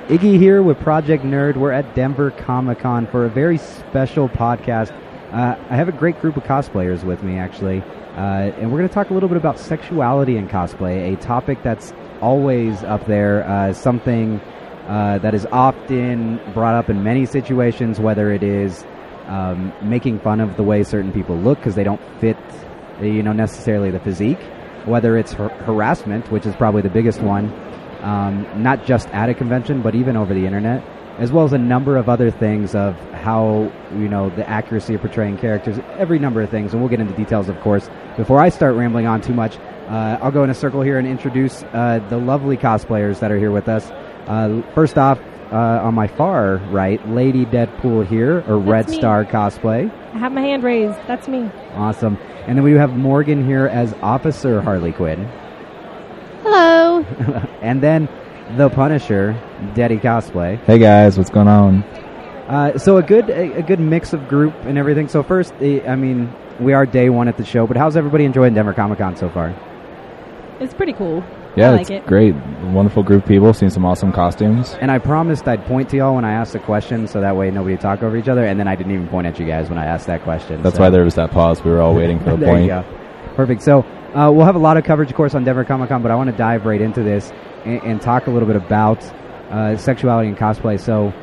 Iggy here with Project Nerd. We're at Denver Comic-Con for a very special podcast. I have a great group of cosplayers with me, actually, and we're going to talk a little bit about sexuality in cosplay, a topic that's always up there, something that is often brought up in many situations, whether it is making fun of the way certain people look because they don't fit, necessarily the physique, whether it's harassment, which is probably the biggest one, not just at a convention, but even over the internet, as well as a number of other things of how, the accuracy of portraying characters, every number of things, and we'll get into details, of course. Before I start rambling on too much, I'll go in a circle here and introduce the lovely cosplayers that are here with us. First off, on my far right, Lady Deadpool here, or That's Red me. Star cosplay. I have my hand raised. That's me. Awesome. And then we have Morgan here as Officer Harley Quinn. Hello. And then the Punisher, Deddy cosplay. Hey guys, what's going on? So a good mix of group and everything. So first, we are day one at the show, but how's everybody enjoying Denver Comic-Con so far? It's pretty cool. Yeah, I like it's it. great. Wonderful group of people, seen some awesome costumes. And I promised I'd point to y'all when I asked a question, so that way nobody would talk over each other, and then I didn't even point at you guys when I asked that question. That's so. why there was that pause. We were all waiting for a There point. you go. Perfect. So we'll have a lot of coverage, of course, on Denver Comic-Con, but I want to dive right into this and talk a little bit about sexuality and cosplay. So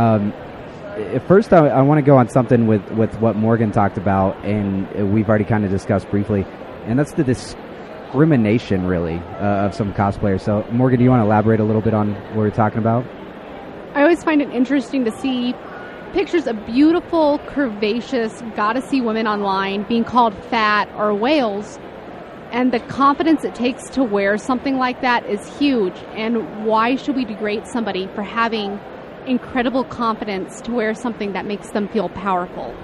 first, I want to go on something with what Morgan talked about, and we've already kind of discussed briefly, and that's the discrimination, really, of some cosplayers. So, Morgan, do you want to elaborate a little bit on what we're talking about? I always find it interesting to see pictures of beautiful, curvaceous, goddessy women online being called fat or whales. And the confidence it takes to wear something like that is huge. And why should we degrade somebody for having incredible confidence to wear something that makes them feel powerful?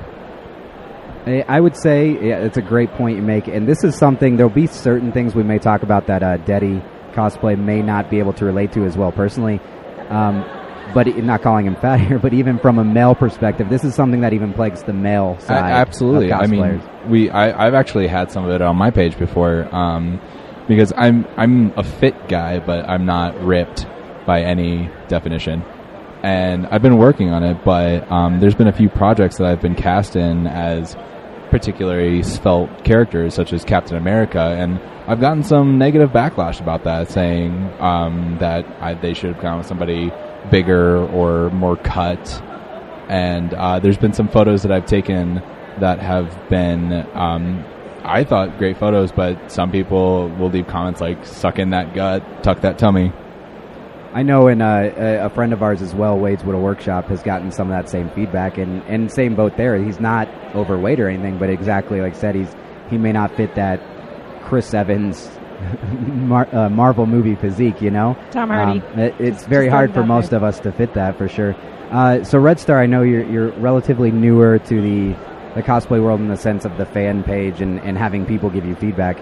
I would say, yeah, it's a great point you make. And this is something, there'll be certain things we may talk about that Deddy cosplay may not be able to relate to as well personally. But not calling him fat here, but even from a male perspective, this is something that even plagues the male side. Absolutely. Of I mean, I've actually had some of it on my page before, because I'm a fit guy, but I'm not ripped by any definition. And I've been working on it, but there's been a few projects that I've been cast in as particularly svelte characters, such as Captain America, and I've gotten some negative backlash about that, saying that they should have gone with somebody bigger or more cut. And there's been some photos that I've taken that have been, I thought, great photos, but some people will leave comments like, suck in that gut, tuck that tummy. I know a friend of ours as well, Wade's Widow Workshop, has gotten some of that same feedback, and same boat there. He's not overweight or anything, but exactly like I said, he may not fit that Chris Evans Marvel movie physique, Tom Hardy. It's very hard for most of us to fit that, for sure. So Red Star, I know you're relatively newer to the cosplay world in the sense of the fan page and having people give you feedback.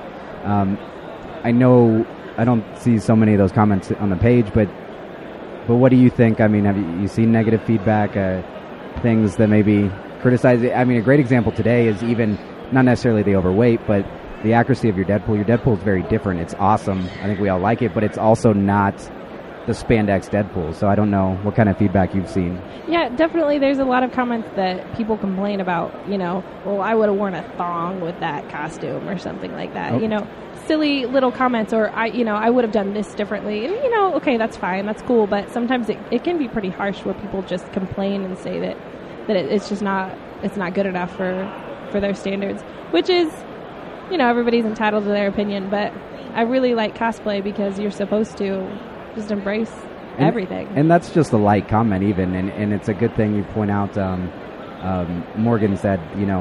I know I don't see so many of those comments on the page, but what do you think? I mean, have you seen negative feedback, things that maybe criticize? I mean, a great example today is even not necessarily the overweight, but the accuracy of your Deadpool. Your Deadpool is very different. It's awesome. I think we all like it, but it's also not the spandex Deadpool. So I don't know what kind of feedback you've seen. Yeah, definitely. There's a lot of comments that people complain about, well, I would have worn a thong with that costume or something like that. Okay. Silly little comments, or I would have done this differently. And, okay, that's fine. That's cool. But sometimes it can be pretty harsh where people just complain and say that it's just not good enough for their standards, which is, everybody's entitled to their opinion. But I really like cosplay because you're supposed to just embrace everything. And that's just a light comment even, and it's a good thing you point out. Morgan said,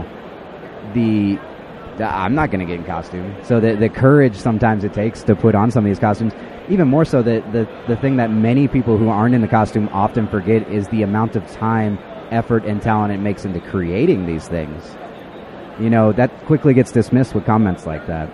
I'm not going to get in costume. So the courage sometimes it takes to put on some of these costumes, even more so the thing that many people who aren't in the costume often forget is the amount of time, effort, and talent it makes into creating these things. That quickly gets dismissed with comments like that.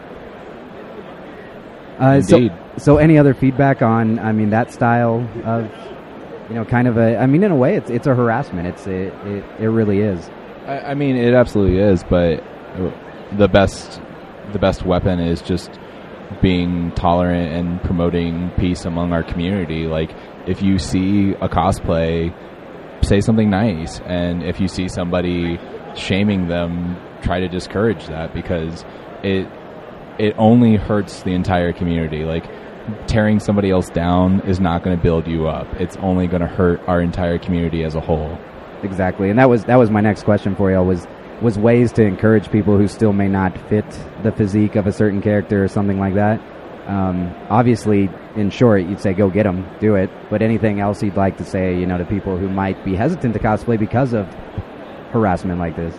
Indeed. So any other feedback on, that style of, kind of in a way, it's a harassment. It really is. I mean, it absolutely is, but the best weapon is just being tolerant and promoting peace among our community. Like, if you see a cosplay, say something nice. And if you see somebody shaming them, try to discourage that, because it only hurts the entire community. Like, tearing somebody else down is not going to build you up. It's only going to hurt our entire community as a whole. Exactly, and that was my next question for you, was ways to encourage people who still may not fit the physique of a certain character or something like that. Obviously, in short, you'd say go get them, do it. But anything else you'd like to say, to people who might be hesitant to cosplay because of harassment like this?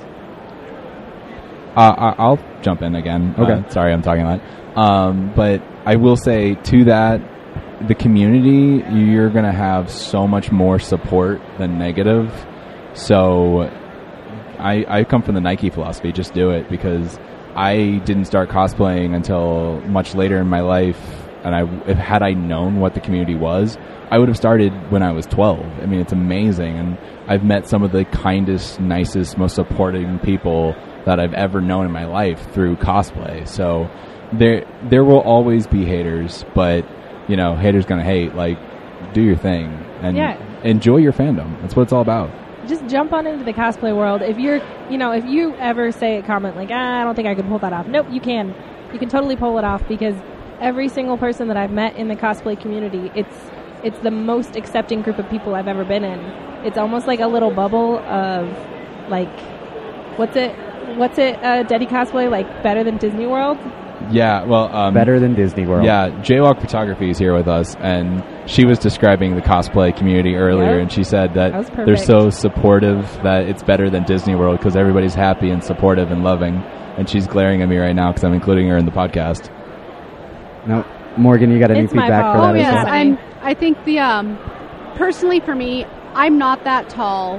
I'll jump in again. Okay. Sorry, I'm talking a lot. But I will say to that, the community, you're going to have so much more support than negative. So I come from the Nike philosophy, just do it, because I didn't start cosplaying until much later in my life. And had I known what the community was, I would have started when I was 12. I mean, it's amazing. And I've met some of the kindest, nicest, most supporting people that I've ever known in my life through cosplay. So there will always be haters, but haters gonna hate. Like, do your thing and enjoy your fandom. That's what it's all about. Just jump on into the cosplay world. If you're, if you ever say a comment like, I don't think I could pull that off. Nope, you can. You can totally pull it off, because every single person that I've met in the cosplay community, it's the most accepting group of people I've ever been in. It's almost like a little bubble of, like, what's it, Deddy cosplay, like, better than Disney World? Yeah, well... better than Disney World. Yeah, Jaywalk Photography is here with us, and she was describing the cosplay community earlier, and she said that they're so supportive that it's better than Disney World because everybody's happy and supportive and loving, and she's glaring at me right now because I'm including her in the podcast. No, Morgan, you got any feedback for that? Oh, yes, I think personally for me, I'm not that tall.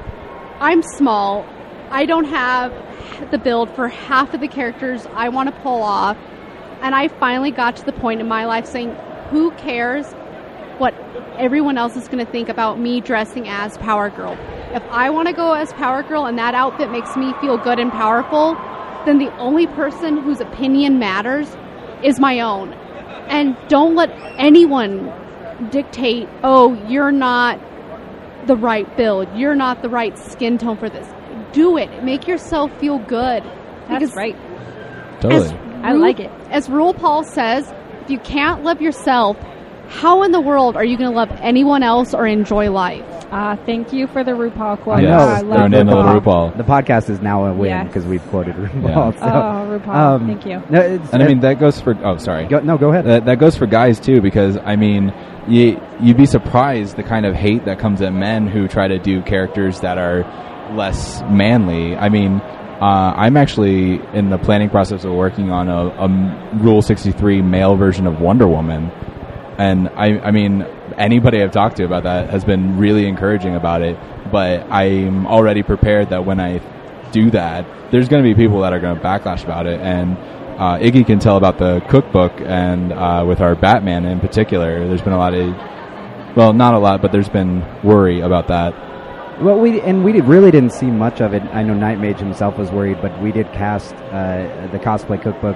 I'm small. I don't have the build for half of the characters I want to pull off. And I finally got to the point in my life saying, who cares what everyone else is going to think about me dressing as Power Girl? If I want to go as Power Girl and that outfit makes me feel good and powerful, then the only person whose opinion matters is my own. And don't let anyone dictate, you're not the right build, you're not the right skin tone for this. Do it. Make yourself feel good. That's right. Totally. I like it. As RuPaul says, if you can't love yourself, how in the world are you going to love anyone else or enjoy life? Thank you for the RuPaul quote. Yes. I love RuPaul. The podcast is now a win because we've quoted RuPaul. Yeah. So, RuPaul. Thank you. No, and I mean, that goes for... Oh, sorry. Go ahead. That goes for guys, too, because, I mean, you'd be surprised the kind of hate that comes at men who try to do characters that are less manly. I mean, I'm actually in the planning process of working on a Rule 63 male version of Wonder Woman. And I mean, anybody I've talked to about that has been really encouraging about it. But I'm already prepared that when I do that, there's going to be people that are going to backlash about it. And Iggy can tell about the cookbook, and with our Batman in particular, there's been a lot of, well, not a lot, but there's been worry about that. Well, we really didn't see much of it. I know Nightmage himself was worried, but we did cast the cosplay cookbook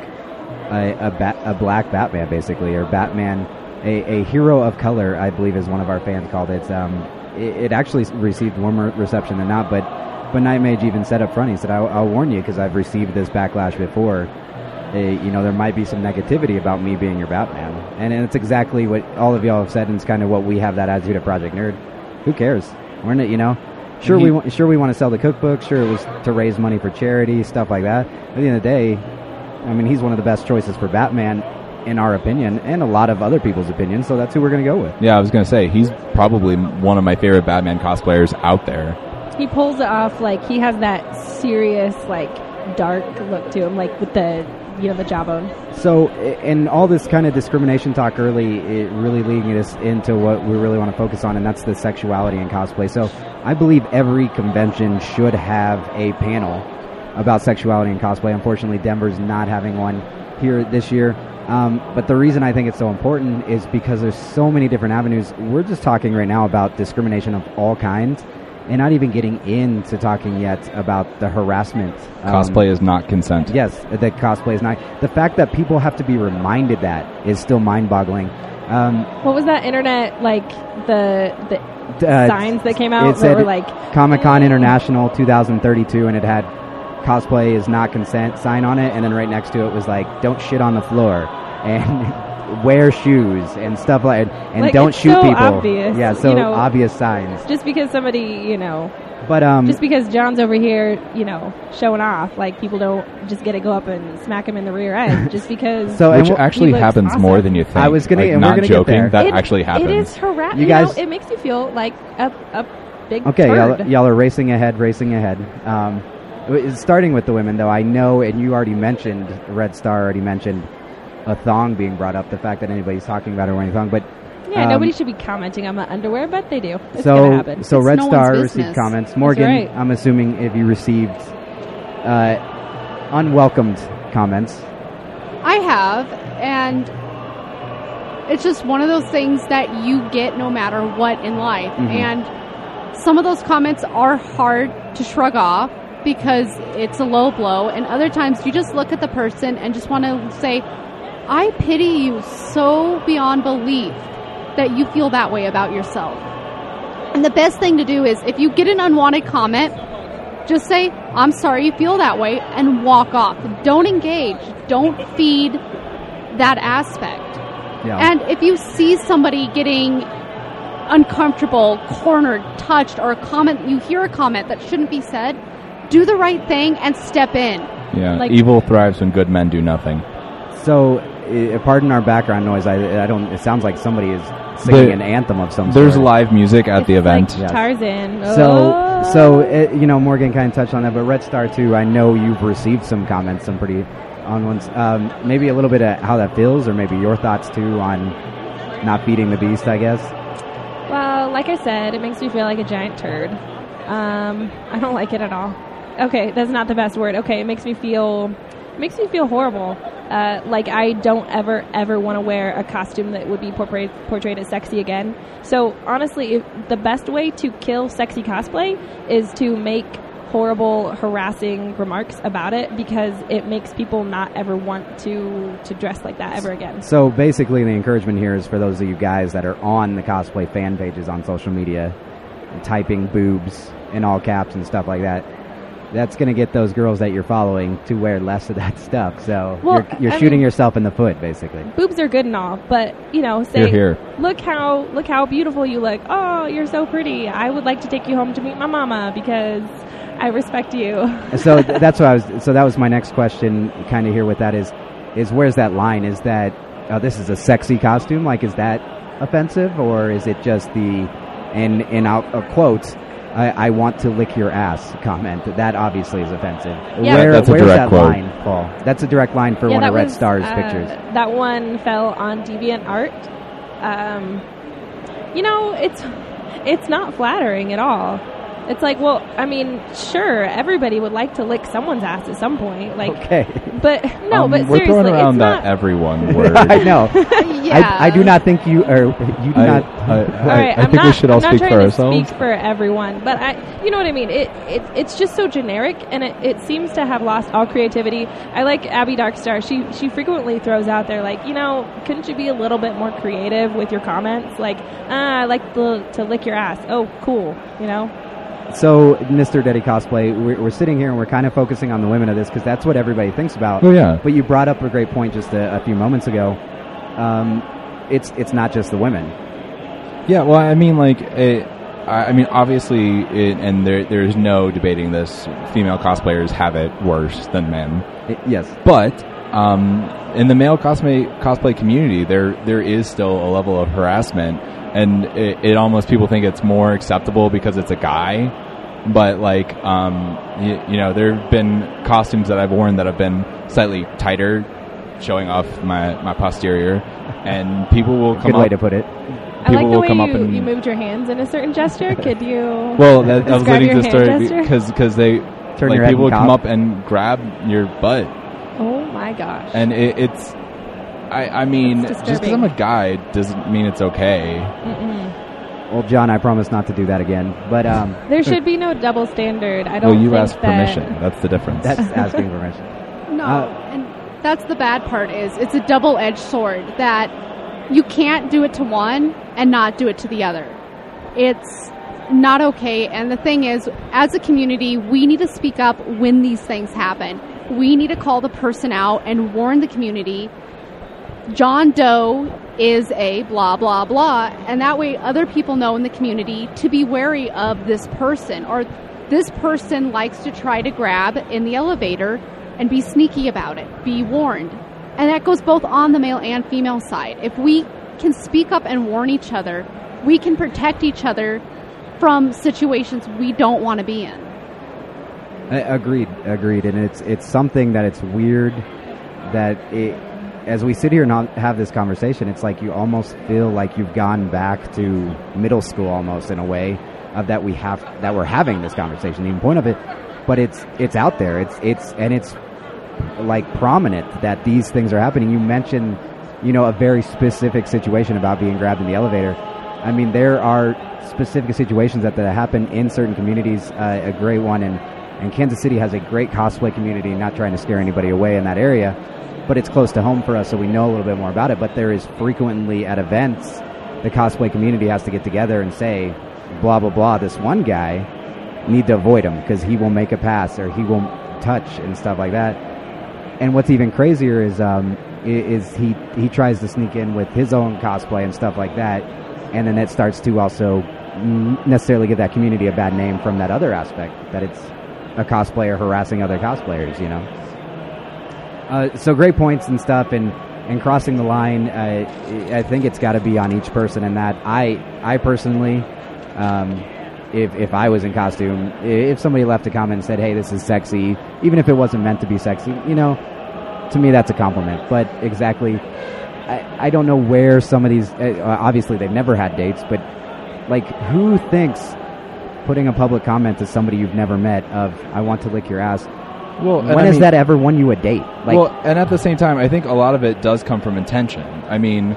a black Batman, basically, or Batman, a hero of color, I believe, is one of our fans called it. It actually received warmer reception than not, but Nightmage even said up front, he said, "I'll warn you because I've received this backlash before. There might be some negativity about me being your Batman," and it's exactly what all of y'all have said, and it's kind of what we have that attitude at Project Nerd. Who cares? We're in it, Sure, we want to sell the cookbook. Sure, it was to raise money for charity, stuff like that. At the end of the day, I mean, he's one of the best choices for Batman, in our opinion, and a lot of other people's opinions. So that's who we're going to go with. Yeah, I was going to say he's probably one of my favorite Batman cosplayers out there. He pulls it off, like he has that serious, like dark look to him, like with the the jawbone. So, and all this kind of discrimination talk early, it really leading us into what we really want to focus on, and that's the sexuality in cosplay. So, I believe every convention should have a panel about sexuality in cosplay. Unfortunately, Denver's not having one here this year. But the reason I think it's so important is because there's so many different avenues. We're just talking right now about discrimination of all kinds. and not even getting into talking yet about the harassment. Cosplay is not consent. Yes, that cosplay is not. The fact that people have to be reminded that is still mind-boggling. What was that internet, like, the signs that came out it that said were like... Comic-Con International 2032, and it had cosplay is not consent sign on it, and then right next to it was like, don't shit on the floor, and wear shoes, and stuff like and like, don't it's shoot so people. Obvious, yeah, so you know, obvious signs. Just because somebody, you know... But just because John's over here, you know, showing off, like, people don't just get to go up and smack him in the rear end just because. So, which and actually he looks happens awesome. more than you think. I was gonna, like, and not we're gonna joking. get there. That actually happens. It is harassing. You guys, it makes you feel like a big okay, turd. y'all are racing ahead. Starting with the women, though, I know, and you already mentioned, Red Star already mentioned a thong being brought up. The fact that anybody's talking about her wearing a thong, but. Yeah, nobody should be commenting on my underwear, but they do. It's so, gonna happen. So It's Red no Star one's received business. comments. Morgan, right. I'm assuming if you received unwelcomed comments. I have, and it's just one of those things that you get no matter what in life. Mhm. And some of those comments are hard to shrug off because it's a low blow, and other times you just look at the person and just want to say, I pity you so beyond belief that you feel that way about yourself. And the best thing to do is, if you get an unwanted comment, just say, I'm sorry you feel that way, and walk off. Don't engage. Don't feed that aspect. Yeah. And if you see somebody getting uncomfortable, cornered, touched, or you hear a comment that shouldn't be said, do the right thing and step in. Yeah, Like- evil thrives when good men do nothing. So, pardon our background noise. I don't. It sounds like somebody is singing an anthem of some There's sort. live music at the It's event. like Yes. Tarzan. You know, Morgan kind of touched on that, but Red Star too. I know you've received some comments, some pretty on ones. Maybe a little bit of how that feels, or maybe your thoughts too on not feeding the beast. I guess. Well, like I said, it makes me feel like a giant turd. I don't like it at all. Okay, that's not the best word. Okay, it makes me feel horrible. Like I don't ever want to wear a costume that would be portrayed as sexy again. So honestly, the best way to kill sexy cosplay is to make horrible, harassing remarks about it, because it makes people not ever want to dress like that ever again. So basically, the encouragement here is for those of you guys that are on the cosplay fan pages on social media, typing boobs in all caps and stuff like that. That's going to get those girls that you're following to wear less of that stuff. So Well, you're I shooting mean- yourself in the foot, basically. Boobs are good and all, but you know, say, Here. look how beautiful you look. Oh, you're so pretty. I would like to take you home to meet my mama because I respect you. So that's what I was. So that was my next question. Kind of here with that is where's that line? Is that this is a sexy costume? Like, is that offensive, or is it just the and I'll quote, I want to lick your ass comment? That obviously is offensive. Yeah. That's a where's direct that quote. line, Paul? That's a direct line for one that of Red was, Star's pictures. That one fell on DeviantArt. You know, it's not flattering at all. It's like, well, I mean, sure, everybody would like to lick someone's ass at some point, like, Okay. but no, but we're seriously, throwing around it's that not. everyone word. I know. Yeah. I do not think you do not. All right, I think we should all I'm not speak trying for to ourselves. speak for everyone, but you know what I mean. It's just so generic, and it seems to have lost all creativity. I like Abby Darkstar. She frequently throws out there like, you know, couldn't you be a little bit more creative with your comments? Like, I like to lick your ass. Oh, cool. You know. So, Mr. Deddy Cosplay, we're sitting here and we're kind of focusing on the women of this because that's what everybody thinks about. Oh yeah. But you brought up a great point just a few moments ago. It's not just the women. Yeah, well, I mean, like, obviously, and there's no debating this. Female cosplayers have it worse than men. Yes. But in the male cosplay community, there is still a level of harassment, and it almost people think it's more acceptable because it's a guy. But like, you know, there have been costumes that I've worn that have been slightly tighter, showing off my posterior, and people will come Good up. way to put it. I like the will way come up and you moved your hands in a certain gesture. Could you? Well, I was describe leading your to the hand story gesture? because they Turn like your head people and would come cock. up and grab your butt, Oh my gosh. and it's. I mean, That's just because disturbing. I'm a guy doesn't mean it's okay. Mm-mm. Well, John, I promise not to do that again. But there should be no double standard. I Well, don't. you think asked that permission. That's the difference. that's asking permission. No, and that's the bad part is it's a double-edged sword that you can't do it to one and not do it to the other. It's not okay. And the thing is, as a community, we need to speak up when these things happen. We need to call the person out and warn the community, John Doe is a blah, blah, blah. And that way other people know in the community to be wary of this person. Or this person likes to try to grab in the elevator and be sneaky about it. Be warned. And that goes both on the male and female side. If we can speak up and warn each other, we can protect each other from situations we don't want to be in. Agreed. And it's something that it's weird that as we sit here and have this conversation, it's like you almost feel like you've gone back to middle school almost in a way of that we're having this conversation. Even point of it, but it's out there. It's like prominent that these things are happening. You mentioned, a very specific situation about being grabbed in the elevator. I mean, there are specific situations that happen in certain communities. A great one, and Kansas City has a great cosplay community. Not trying to scare anybody away in that area, but it's close to home for us, so we know a little bit more about it. But there is frequently at events, the cosplay community has to get together and say, blah, blah, blah, this one guy, need to avoid him because he will make a pass or he will touch and stuff like that. And what's even crazier is he tries to sneak in with his own cosplay and stuff like that, and then it starts to also necessarily give that community a bad name from that other aspect, that it's a cosplayer harassing other cosplayers, So great points and stuff, and crossing the line, I think it's got to be on each person, and that I personally, if I was in costume, if somebody left a comment and said, hey, this is sexy, even if it wasn't meant to be sexy, to me that's a compliment. But exactly, I don't know where some of these, obviously they've never had dates, but like who thinks putting a public comment to somebody you've never met of, I want to lick your ass, well, when has that ever won you a date? Like, well, and at the same time, I think a lot of it does come from intention. I mean,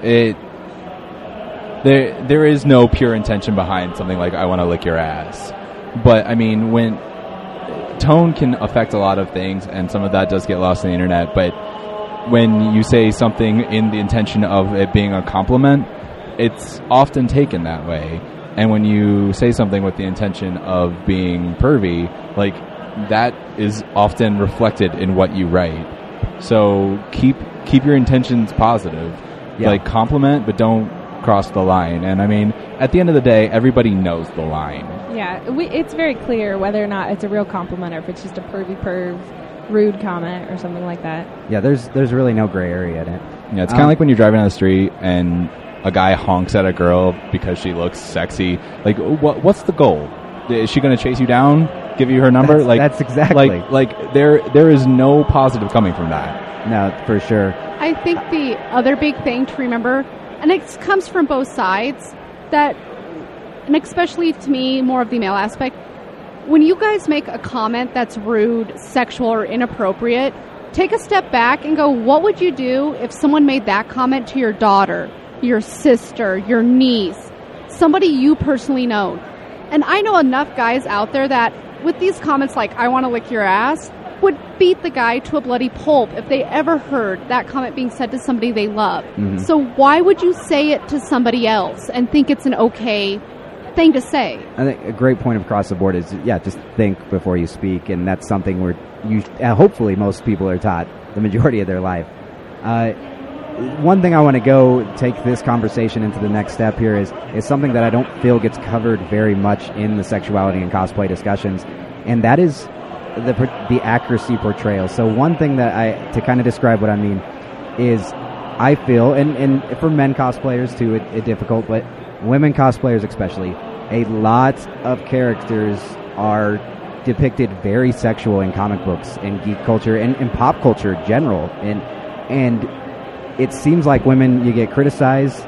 there is no pure intention behind something like, I want to lick your ass. But, I mean, when tone can affect a lot of things, and some of that does get lost on the internet, but when you say something in the intention of it being a compliment, it's often taken that way. And when you say something with the intention of being pervy, like, that is often reflected in what you write. So keep your intentions positive. Yeah. Like, compliment, but don't cross the line. And I mean, at the end of the day, everybody knows the line. Yeah, it's very clear whether or not it's a real compliment or if it's just a perv rude comment or something like that. Yeah, there's really no gray area in it. Yeah, it's kind of like when you're driving down the street and a guy honks at a girl because she looks sexy. Like, what's the goal? Is she going to chase you down, give you her number? That's exactly. Like there is no positive coming from that. No, for sure. I think the other big thing to remember, and it comes from both sides, that, and especially to me, more of the male aspect, when you guys make a comment that's rude, sexual, or inappropriate, take a step back and go, what would you do if someone made that comment to your daughter, your sister, your niece, somebody you personally know? And I know enough guys out there that with these comments like, I want to lick your ass, would beat the guy to a bloody pulp if they ever heard that comment being said to somebody they love. Mm-hmm. So why would you say it to somebody else and think it's an okay thing to say? I think a great point across the board is, just think before you speak, and that's something where hopefully most people are taught the majority of their life. One thing I want to go take this conversation into the next step here is something that I don't feel gets covered very much in the sexuality and cosplay discussions, and that is the accuracy portrayal. So one thing that to kind of describe what I mean is I feel, and for men cosplayers too, it's difficult, but women cosplayers especially, a lot of characters are depicted very sexual in comic books and geek culture and pop culture in general, and it seems like women, you get criticized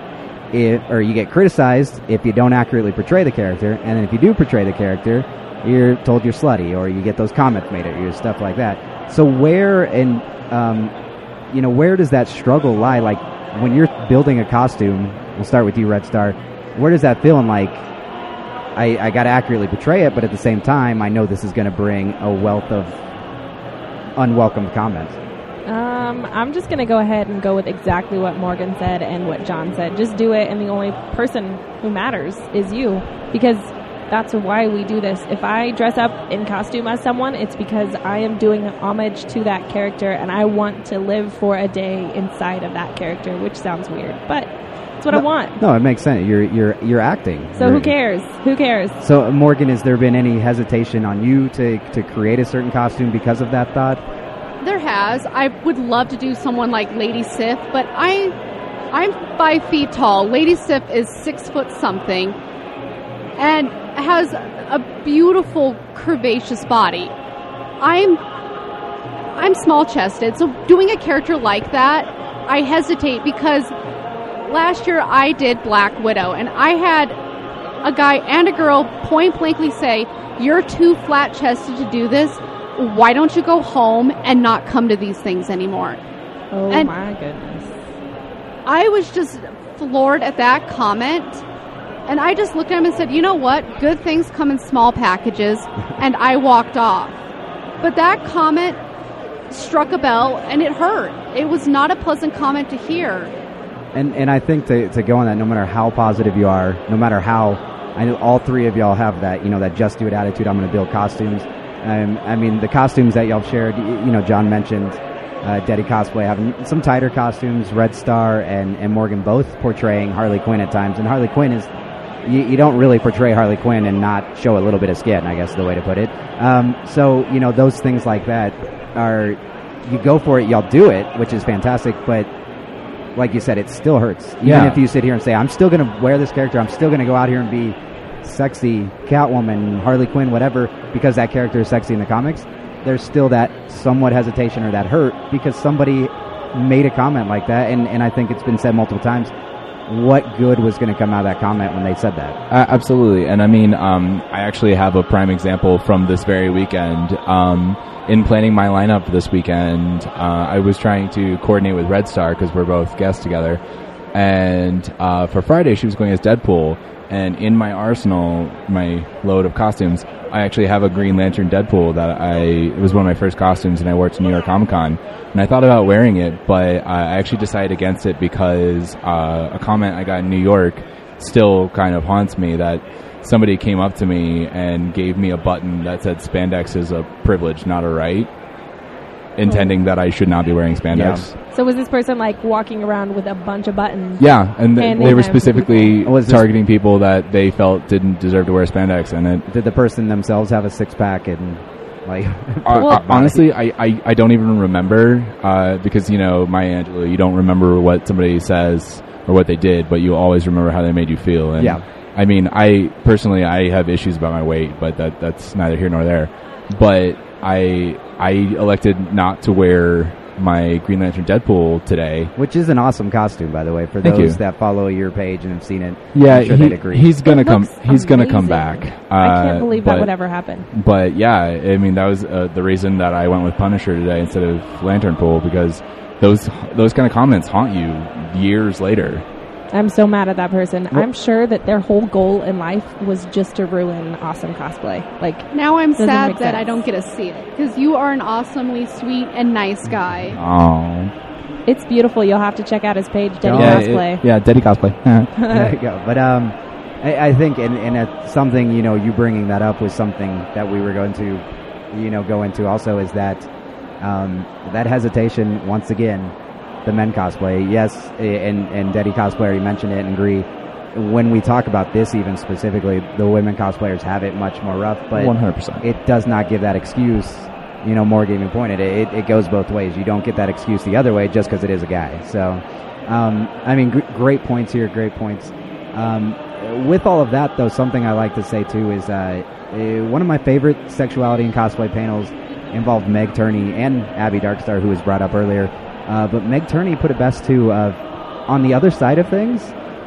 if you don't accurately portray the character, and then if you do portray the character, you're told you're slutty, or you get those comments made at you, stuff like that. So where does that struggle lie? Like when you're building a costume, we'll start with you, Red Star. where does that feel? And like, I got to accurately portray it, but at the same time, I know this is going to bring a wealth of unwelcome comments. I'm just going to go ahead and go with exactly what Morgan said and what John said. Just do it, and the only person who matters is you, because that's why we do this. If I dress up in costume as someone, it's because I am doing homage to that character, and I want to live for a day inside of that character, which sounds weird, but it's what I want. No, it makes sense. You're acting. So who cares? Who cares? So, Morgan, has there been any hesitation on you to create a certain costume because of that thought? There has. I would love to do someone like Lady Sif, but I'm 5 feet tall. Lady Sif is 6 foot something and has a beautiful curvaceous body. I'm small chested, so doing a character like that, I hesitate because last year I did Black Widow, and I had a guy and a girl point blankly say, "You're too flat chested to do this. Why don't you go home and not come to these things anymore?" Oh, and my goodness. I was just floored at that comment, and I just looked at him and said, "You know what? Good things come in small packages," and I walked off. But that comment struck a bell, and it hurt. It was not a pleasant comment to hear. And I think to go on that, no matter how positive you are, no matter how, I know all three of y'all have that, that just do it attitude. I'm going to build costumes. I mean, the costumes that y'all shared, John mentioned Deddy Cosplay having some tighter costumes, Red Star and Morgan both portraying Harley Quinn at times. And Harley Quinn is, you don't really portray Harley Quinn and not show a little bit of skin, I guess is the way to put it. So, those things like that are, you go for it, y'all do it, which is fantastic, but like you said, it still hurts. Even if you sit here and say, I'm still going to wear this character, I'm still going to go out here and be sexy Catwoman, Harley Quinn, whatever, because that character is sexy in the comics, there's still that somewhat hesitation or that hurt because somebody made a comment like that, and I think it's been said multiple times, what good was going to come out of that comment when they said that? Absolutely. And I mean, I actually have a prime example from this very weekend. In planning my lineup this weekend, I was trying to coordinate with Red Star because we're both guests together. And for Friday, she was going as Deadpool. And in my arsenal, my load of costumes, I actually have a Green Lantern Deadpool that it was one of my first costumes, and I wore it to New York Comic Con. And I thought about wearing it, but I actually decided against it because a comment I got in New York still kind of haunts me, that somebody came up to me and gave me a button that said spandex is a privilege, not a right, intending that I should not be wearing spandex. Yeah. So was this person like walking around with a bunch of buttons? Yeah, and they were specifically targeting people that they felt didn't deserve to wear spandex. And did the person themselves have a six-pack and like? Honestly, I don't even remember because Maya Angelou, you don't remember what somebody says or what they did, but you always remember how they made you feel. And yeah. I mean, I have issues about my weight, but that's neither here nor there. But I elected not to wear my Green Lantern Deadpool today, which is an awesome costume, by the way. For those that follow your page and have seen it, yeah, I'm sure they'd agree. He's gonna come. He's gonna come back. I can't believe that would ever happen. But yeah, I mean, that was the reason that I went with Punisher today instead of Lantern Pool, because those kind of comments haunt you years later. I'm so mad at that person. I'm sure that their whole goal in life was just to ruin awesome cosplay. Like, now I'm sad that I don't get to see it, because you are an awesomely sweet and nice guy. Oh, it's beautiful. You'll have to check out his page, Deddy Cosplay. Deddy Cosplay. There you go. But I think, and something, you bringing that up was something that we were going to, go into also, is that that hesitation once again. The men cosplay, yes, and Deddy Cosplayer, you mentioned it and agree. When we talk about this even specifically, the women cosplayers have it much more rough, but 100%. It does not give that excuse. Morgan even pointed it goes both ways. You don't get that excuse the other way just because it is a guy. So, I mean, great points here, great points. With all of that, though, something I like to say, too, is one of my favorite sexuality and cosplay panels involved Meg Turney and Abby Darkstar, who was brought up earlier. But Meg Turney put it best, too, on the other side of things,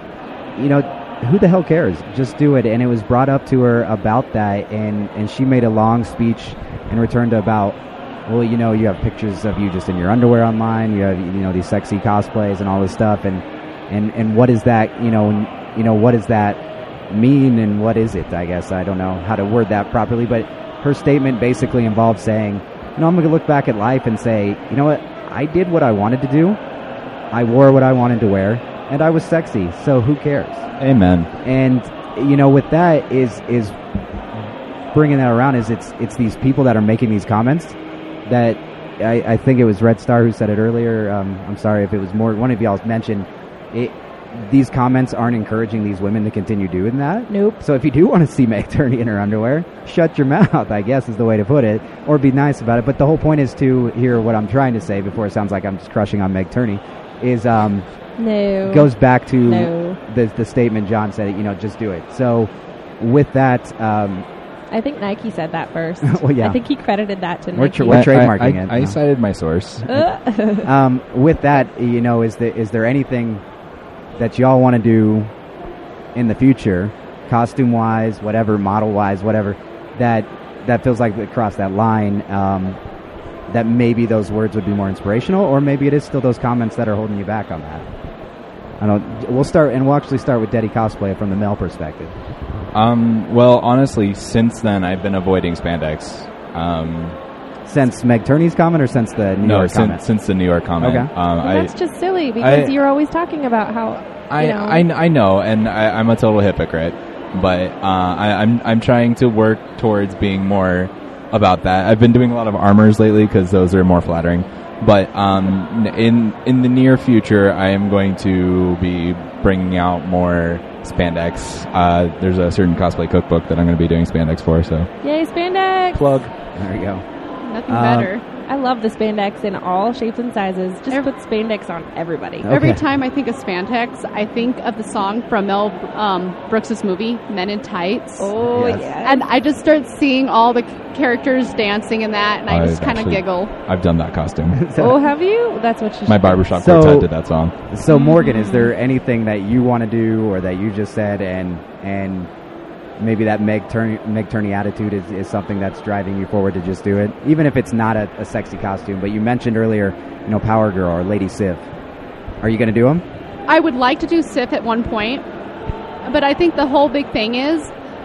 who the hell cares? Just do it. And it was brought up to her about that, and she made a long speech in return to about, well, you have pictures of you just in your underwear online, you have, these sexy cosplays and all this stuff, and what is that, what does that mean and what is it? I guess I don't know how to word that properly, but her statement basically involves saying, I'm going to look back at life and say, you know what? I did what I wanted to do. I wore what I wanted to wear, and I was sexy. So who cares? Amen. And with that is bringing that around is it's these people that are making these comments that I think it was Red Star who said it earlier. I'm sorry if it was more one of y'all mentioned it. These comments aren't encouraging these women to continue doing that. Nope. So if you do want to see Meg Turney in her underwear, shut your mouth, I guess is the way to put it, or be nice about it. But the whole point is to hear what I'm trying to say before it sounds like I'm just crushing on Meg Turney. Is no goes back to no. the statement John said. Just do it. So with that. I think Nike said that first. Well, yeah. I think he credited that to We're Nike. we're trademarking it. I cited my source. With that, is there anything that y'all want to do in the future, costume-wise, whatever, model-wise, whatever, that feels like it crossed that line, that maybe those words would be more inspirational, or maybe it is still those comments that are holding you back on that? We'll actually start with Deddy Cosplay from the male perspective. Well, honestly, since then, I've been avoiding spandex. Since Meg Turney's comment or since the New York comment? Since the New York comment. Okay. That's just silly because you're always talking about how, I know, and I'm a total hypocrite, but I'm trying to work towards being more about that. I've been doing a lot of armors lately because those are more flattering. But in the near future, I am going to be bringing out more spandex. There's a certain cosplay cookbook that I'm going to be doing spandex for. So yay, spandex! Plug. There you go. Nothing better. I love the spandex in all shapes and sizes. Just put spandex on everybody. Okay. Every time I think of spandex, I think of the song from Mel Brooks' movie, Men in Tights. Oh, Yes. yes. And I just start seeing all the characters dancing in that, and I just kind of actually- giggle. I've done that costume. Oh, have you? That's what you My should barbershop So- quartet did that song. So Morgan, is there anything that you want to do or that you just said and maybe that Meg Turney attitude is something that's driving you forward to just do it, even if it's not a sexy costume? But you mentioned earlier, Power Girl or Lady Sif. Are you going to do them? I would like to do Sif at one point, but I think the whole big thing is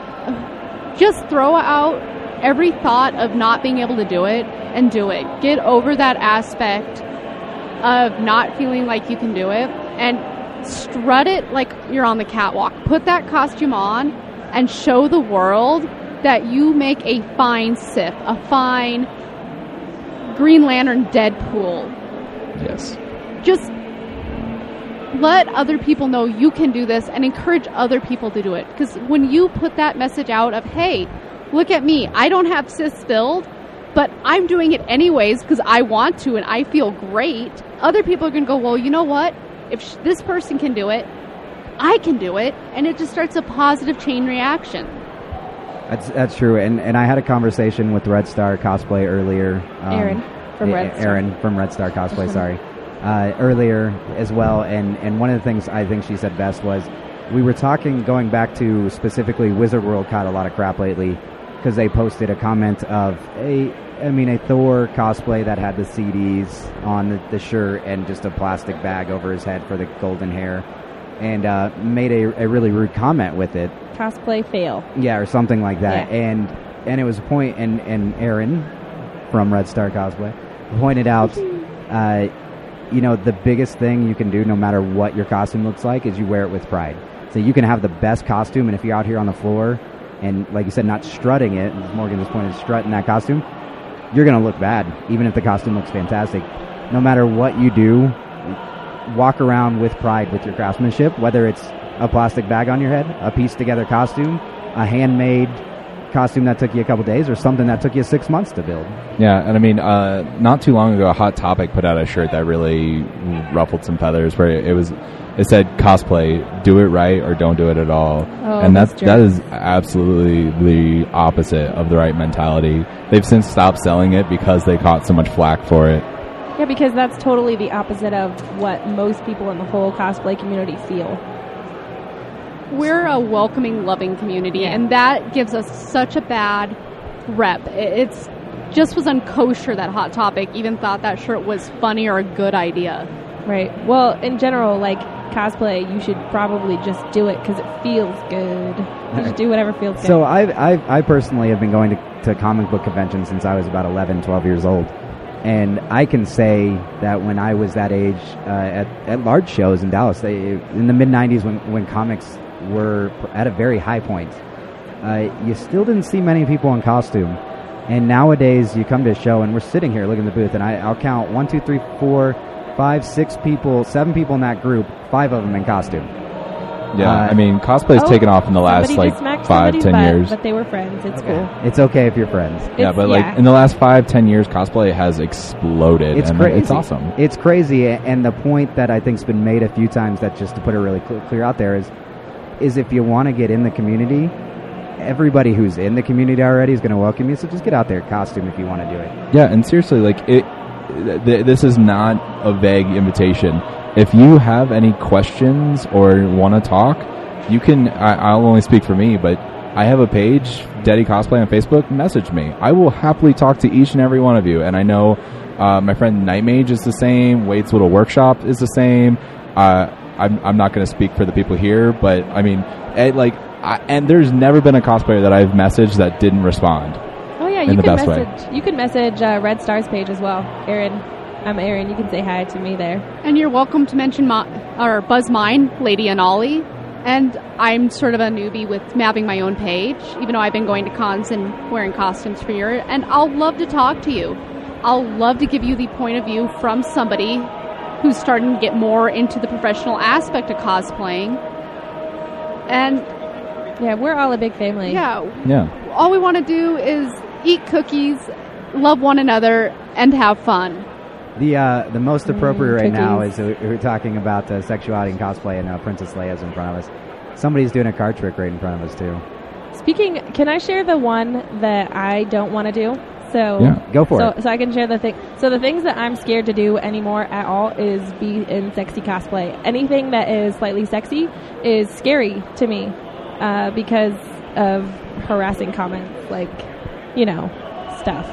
just throw out every thought of not being able to do it and do it. Get over that aspect of not feeling like you can do it and strut it like you're on the catwalk. Put that costume on and show the world that you make a fine Sif, a fine Green Lantern Deadpool. Yes. Just let other people know you can do this and encourage other people to do it. Because when you put that message out of, hey, look at me, I don't have cis filled, but I'm doing it anyways because I want to and I feel great, other people are going to go, well, you know what? If this person can do it, I can do it. And it just starts a positive chain reaction. That's true. And I had a conversation with Red Star Cosplay earlier. Aaron from Red Star. Aaron from Red Star Cosplay, sorry. Earlier as well. And one of the things I think she said best was we were talking, going back to specifically Wizard World caught a lot of crap lately because they posted a comment of a Thor cosplay that had the CDs on the shirt and just a plastic bag over his head for the golden hair. And made a really rude comment with it. Cosplay fail. Yeah, or something like that. Yeah. And it was a point, and Aaron from Red Star Cosplay pointed out, the biggest thing you can do, no matter what your costume looks like, is you wear it with pride. So you can have the best costume, and if you're out here on the floor, and like you said, not strutting it, as Morgan just pointed, strutting that costume, you're going to look bad, even if the costume looks fantastic. No matter what you do, walk around with pride with your craftsmanship, whether it's a plastic bag on your head, a pieced together costume, a handmade costume that took you a couple days, or something that took you 6 months to build. Yeah, and I mean, not too long ago, Hot Topic put out a shirt that really ruffled some feathers, where it said cosplay, do it right or don't do it at all. Oh, and that is absolutely the opposite of the right mentality. They've since stopped selling it because they caught so much flack for it. Yeah, because that's totally the opposite of what most people in the whole cosplay community feel. We're a welcoming, loving community, and that gives us such a bad rep. It's just was unkosher that Hot Topic even thought that shirt was funny or a good idea. Right. Well, in general, like cosplay, you should probably just do it because it feels good. You should do whatever feels good. So I personally have been going to comic book conventions since I was about 11, 12 years old. And I can say that when I was that age, at large shows in Dallas, in the mid-'90s when comics were at a very high point, you still didn't see many people in costume. And nowadays, you come to a show, and we're sitting here looking at the booth, and I'll count 1, 2, 3, 4, 5, 6 people, 7 people in that group, 5 of them in costume. Yeah, I mean, cosplay's taken off in the last, like, 5, 10 years. But they were friends. It's cool. It's okay if you're friends. Yeah, but, like, in the last 5, 10 years, cosplay has exploded. It's and crazy. It's awesome. It's crazy, and the point that I think's been made a few times, that just to put it really clear out there, is if you want to get in the community, everybody who's in the community already is going to welcome you, so just get out there in costume if you want to do it. Yeah, and seriously, like, this is not a vague invitation. If you have any questions or want to talk, you can, I'll only speak for me, but I have a page, Daddy Cosplay on Facebook. Message me. I will happily talk to each and every one of you. And I know my friend Nightmage is the same. Wade's Little Workshop is the same. I'm not going to speak for the people here, but I mean, and there's never been a cosplayer that I've messaged that didn't respond. Oh yeah, you can message Red Star's page as well, Aaron. I'm Aaron. You can say hi to me there. And you're welcome to mention Buzz Mine, Lady and Ollie. And I'm sort of a newbie with having my own page, even though I've been going to cons and wearing costumes for years. And I'll love to talk to you. I'll love to give you the point of view from somebody who's starting to get more into the professional aspect of cosplaying. And yeah, we're all a big family. Yeah. All we want to do is eat cookies, love one another, and have fun. The most appropriate right now is we're talking about sexuality and cosplay, and Princess Leia's in front of us. Somebody's doing a card trick right in front of us too. Speaking, can I share the one that I don't want to do? So yeah, go for it. So I can share the thing. So the things that I'm scared to do anymore at all is be in sexy cosplay. Anything that is slightly sexy is scary to me because of harassing comments, like, stuff.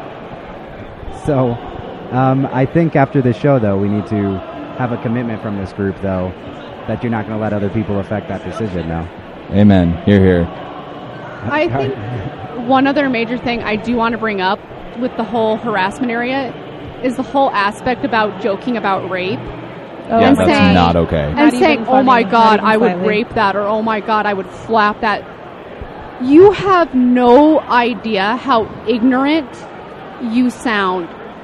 So. I think after the show, though, we need to have a commitment from this group, though, that you're not going to let other people affect that decision now. Amen. Hear, hear. I think one other major thing I do want to bring up with the whole harassment area is the whole aspect about joking about rape. Yeah, that's saying, not okay. And saying, oh my God, I would rape that, or oh my God, I would flap that. You have no idea how ignorant you sound.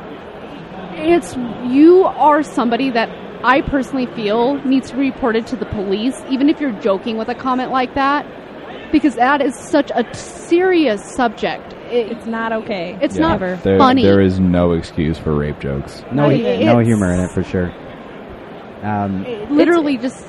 You are somebody that I personally feel needs to be reported to the police, even if you're joking with a comment like that, because that is such a serious subject. It's not okay. It's not funny. There is no excuse for rape jokes. No humor in it for sure. It literally just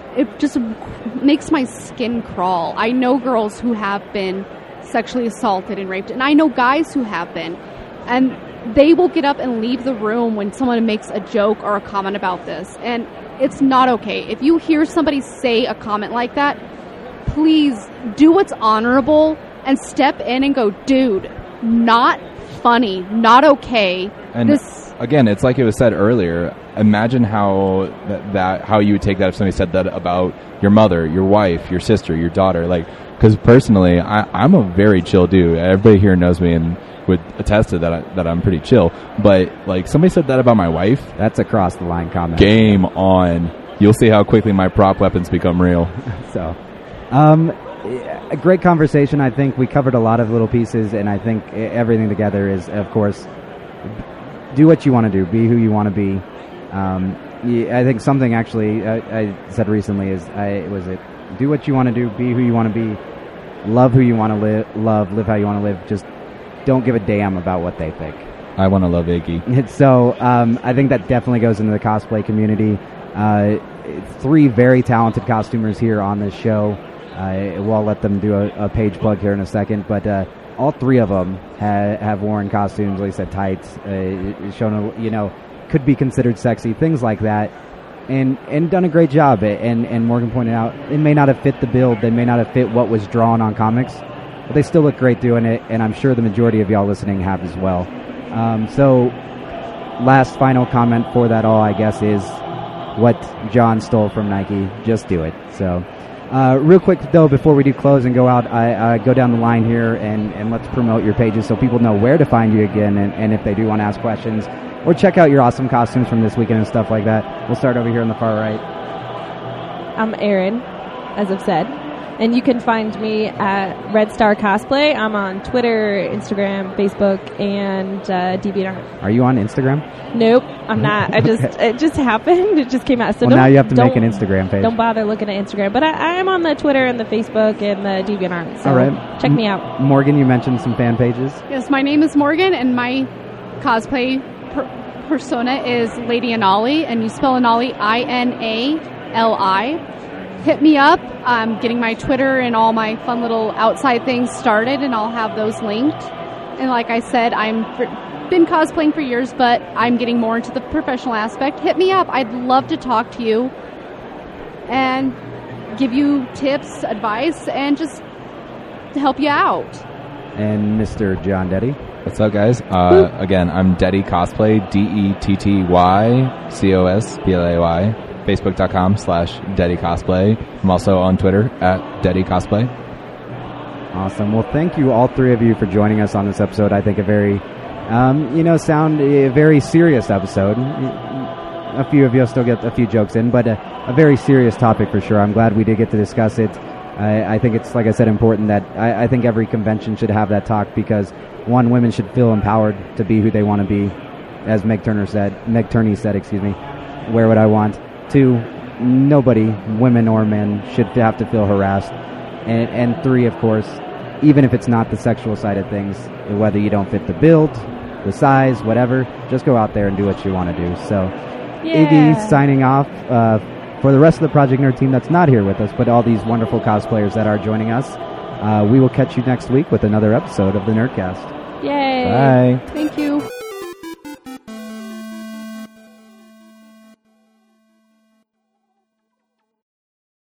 makes my skin crawl. I know girls who have been sexually assaulted and raped, and I know guys who have been, and they will get up and leave the room when someone makes a joke or a comment about this. And it's not okay. If you hear somebody say a comment like that, please do what's honorable and step in and go, dude, not funny, not okay. And again, it's like it was said earlier. Imagine how how you would take that if somebody said that about your mother, your wife, your sister, your daughter. Like, because personally, I'm a very chill dude. Everybody here knows me and would attest to that I'm pretty chill, but like somebody said that about my wife, that's a cross the line comment. Game on. You'll see how quickly my prop weapons become real. So a great conversation. I think we covered a lot of little pieces, and I think everything together is, of course, do what you want to do, be who you want to be. I think something actually I said recently is do what you want to do, be who you want to be, love who you want to live how you want to live. Just don't give a damn about what they think. I want to love Iggy. So I think that definitely goes into the cosplay community. 3 very talented costumers here on this show. We'll let them do a page plug here in a second, but all 3 of them have worn costumes, like I said, tights, shown, could be considered sexy, things like that, and done a great job. And Morgan pointed out, it may not have fit the build, they may not have fit what was drawn on comics, but they still look great doing it, and I'm sure the majority of y'all listening have as well. So last final comment for that all, I guess, is what John stole from Nike, just do it. So, real quick though, before we do close and go out, I go down the line here and let's promote your pages so people know where to find you again, and if they do want to ask questions or check out your awesome costumes from this weekend and stuff like that. We'll start over here on the far right. I'm Erin, as I've said. And you can find me at Red Star Cosplay. I'm on Twitter, Instagram, Facebook, and DeviantArt. Are you on Instagram? Nope, I'm not. It just happened. It just came out. So well, now you have to make an Instagram page. Don't bother looking at Instagram. But I am on the Twitter and the Facebook and the DeviantArt. So all right. Check me out. Morgan, you mentioned some fan pages. Yes, my name is Morgan, and my cosplay persona is Lady Anali, and you spell Anali I-N-A-L-I. Hit me up. I'm getting my Twitter and all my fun little outside things started, and I'll have those linked. And like I said, been cosplaying for years, but I'm getting more into the professional aspect. Hit me up. I'd love to talk to you and give you tips, advice, and just to help you out. And Mr. John Detty. What's up, guys? Again, I'm Detty Cosplay, DETTY-COSPLAY. Facebook.com/Detty Cosplay. I'm also on Twitter at Detty Cosplay. Awesome. Well, thank you, all three of you, for joining us on this episode. I think a very, very serious episode. A few of you will still get a few jokes in, but a very serious topic for sure. I'm glad we did get to discuss it. I think it's, like I said, important that I think every convention should have that talk because, one, women should feel empowered to be who they want to be. As Meg Turney said, wear what I want. 2, nobody, women or men, should have to feel harassed. And 3, of course, even if it's not the sexual side of things, whether you don't fit the build, the size, whatever, just go out there and do what you want to do. So, yeah. Iggy signing off for the rest of the Project Nerd team that's not here with us, but all these wonderful cosplayers that are joining us. We will catch you next week with another episode of the Nerdcast. Yay! Bye. Thank you.